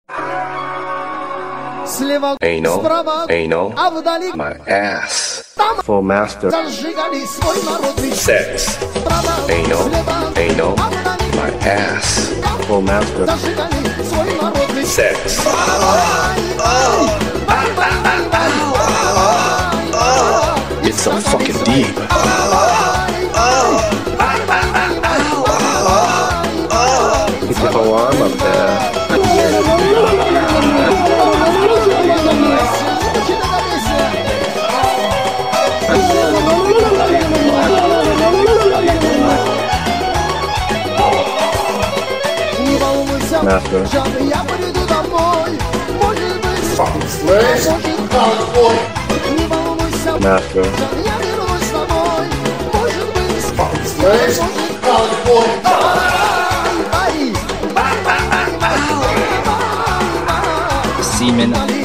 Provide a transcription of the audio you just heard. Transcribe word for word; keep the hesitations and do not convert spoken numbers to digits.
Слева, Anal, справа, anal, а вдали my ass. там Full master. зажигали свой народный Sex. справа, Anal, слева, anal, а вдали my ass. там Full master. зажигали свой народный Sex. It's so fucking deep. Get your whole arm up there. Не волнуйся, Master. Жан, я приду домой. Может быть, Slash. может, не волнуйся, Master. Жан, я вернусь домой. Может быть, Slash. может, ай, ай, Semen